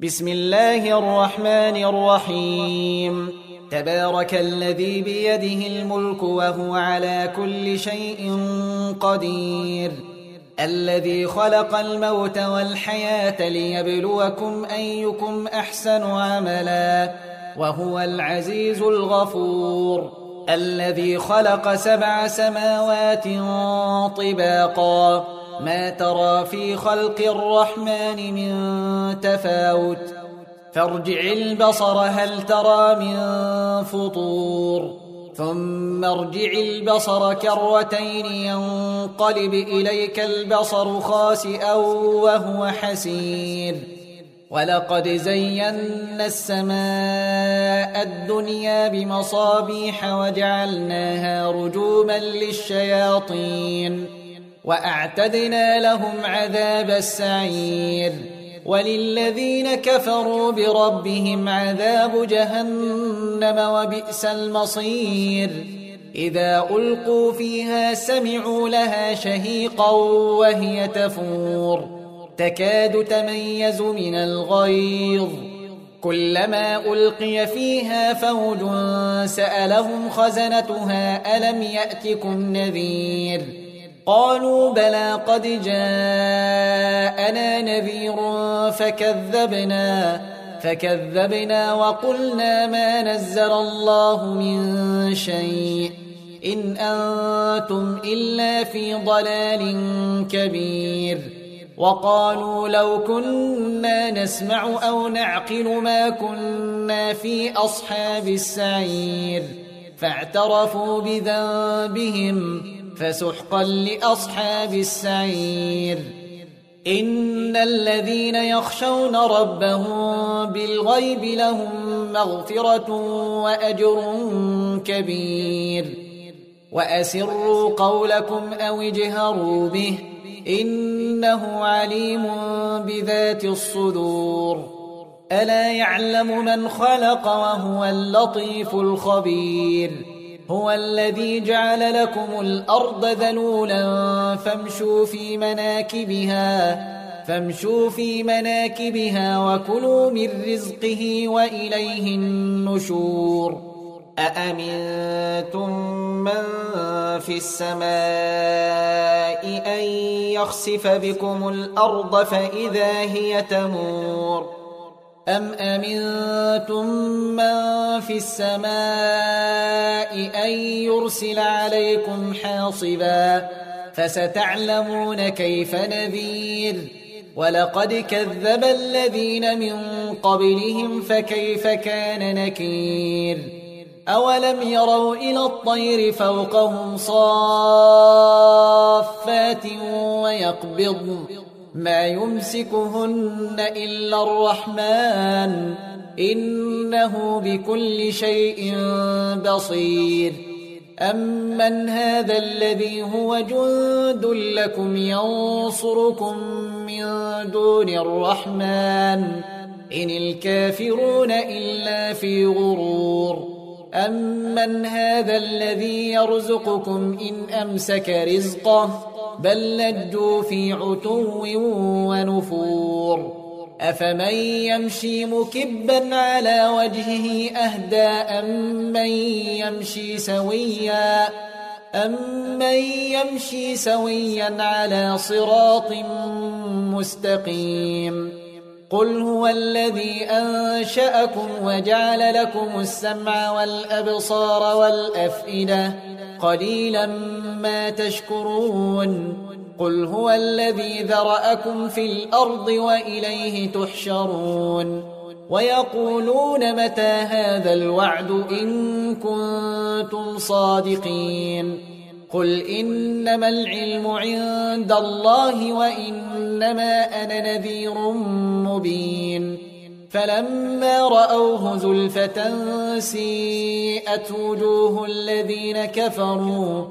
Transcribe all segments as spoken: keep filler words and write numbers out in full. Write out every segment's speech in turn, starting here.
بسم الله الرحمن الرحيم. تبارك الذي بيده الملك وهو على كل شيء قدير، الذي خلق الموت والحياة ليبلوكم أيكم أحسن عملا وهو العزيز الغفور، الذي خلق سبع سماوات طباقا ما ترى في خلق الرحمن من تفاوت فارجع البصر هل ترى من فطور ثم ارجع البصر كرتين ينقلب إليك البصر خاسئا وهو حسير. ولقد زينا السماء الدنيا بمصابيح وجعلناها رجوما للشياطين وأعتدنا لهم عذاب السعير. وللذين كفروا بربهم عذاب جهنم وبئس المصير. إذا ألقوا فيها سمعوا لها شهيقا وهي تفور تكاد تميز من الغيظ كلما ألقي فيها فوج سألهم خزنتها ألم يأتكم نذير قالوا بلى قد جاءنا نذير فكذبنا فكذبنا وقلنا ما نزل الله من شيء إن أنتم إلا في ضلال كبير. وقالوا لو كنا نسمع أو نعقل ما كنا في أصحاب السعير فاعترفوا بذنبهم فسحقا لأصحاب السعير. إن الذين يخشون ربهم بالغيب لهم مغفرة وأجر كبير. وأسروا قولكم أو اجهروا به إنه عليم بذات الصدور. ألا يعلم من خلق وهو اللطيف الخبير. هو الذي جعل لكم الأرض ذلولا فامشوا في مناكبها فامشوا في مناكبها وكلوا من رزقه وإليه النشور. أأمنتم من في السماء أن يخسف بكم الأرض فإذا هي تمور أم أمنتم من في السماء أن يرسل عليكم حاصبا فستعلمون كيف نذير. ولقد كذب الذين من قبلهم فكيف كان نكير. أولم يروا إلى الطير فوقهم صافات ويقبضن ما يمسكهن إلا الرحمن إنه بكل شيء بصير. أمن هذا الذي هو جند لكم ينصركم من دون الرحمن إن الكافرون إلا في غرور. أمن هذا الذي يرزقكم إن أمسك رزقه بل لجوا في عتو ونفور. أفمن يمشي مكبا على وجهه أهدى أمن يمشي سويا أمن يمشي سويا على صراط مستقيم. قل هو الذي أنشأكم وجعل لكم السمع والأبصار والأفئدة قليلا ما تشكرون. قل هو الذي ذرأكم في الأرض وإليه تحشرون. ويقولون متى هذا الوعد إن كنتم صادقين. قل إنما العلم عند الله وإنما أنا نذير مبين. فلما رأوه زلفة سيئت وجوه الذين كفروا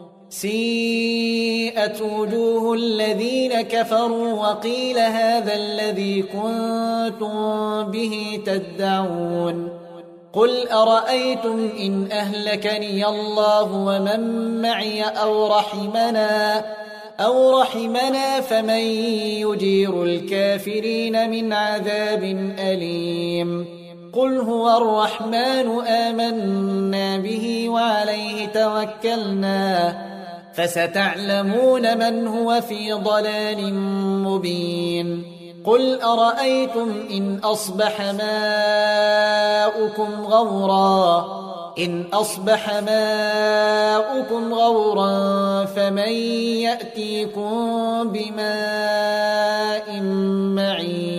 سيئت وجوه الذين كفروا وقيل هذا الذي كنتم به تدعون. قل أرأيتم إن أهلكني الله ومن معي أو رحمنا أو رحمنا فمن يجير الكافرين من عذاب أليم قل هو الرحمن آمنا به وعليه توكلنا فستعلمون من هو في ضلال مبين قل أرأيتم إن أصبح ماؤكم غورا إن أصبح ماؤكم غورا فمن يأتيكم بماء معين